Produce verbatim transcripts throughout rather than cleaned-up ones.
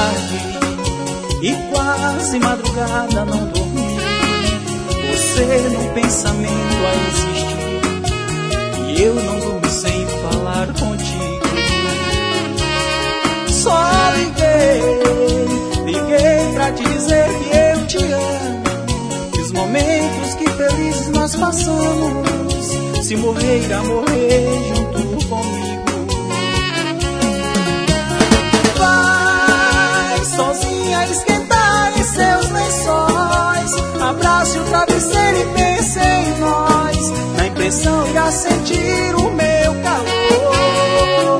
tarde e quase madrugada não dormi. Você no pensamento a existir e eu não durmo sem falar contigo. Só liguei, liguei pra te dizer que eu te amo. Que os momentos que felizes nós passamos, se morrer irá morrer junto comigo. Vai sozinha esquentar em seus lençóis, abrace o travesseiro e pense em nós. Na impressão irá sentir o meu calor.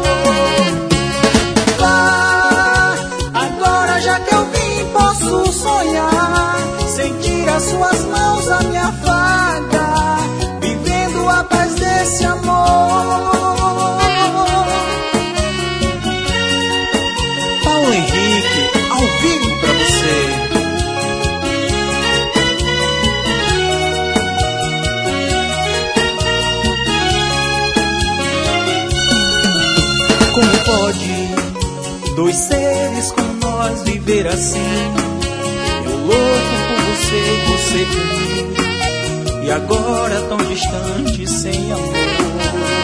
Vá, agora já que eu vim posso sonhar, sentir as suas mãos a me afagar, vivendo a paz desse amor. Paulo Henrique, ao vivo pra você. Como pode dois seres como nós viver assim? Eu louco por você, você por mim, e agora tão distante, sem amor.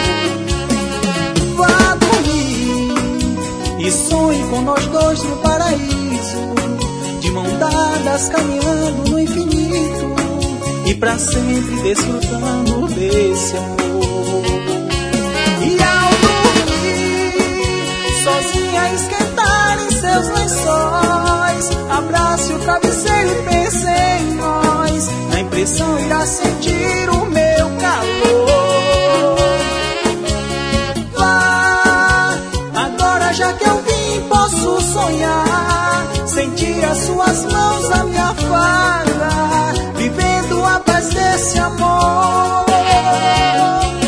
Vá dormir e sonhe com nós dois no paraíso, de mão dadas caminhando no infinito, e pra sempre desfrutando desse amor. E ao dormir, sozinha esquentar em seus lençóis, abrace o travesseiro e pense em nós. Na impressão irá sentir o meu calor. Vá, agora já que eu vim posso sonhar, sentir as suas mãos a me afagar, vivendo a paz desse amor.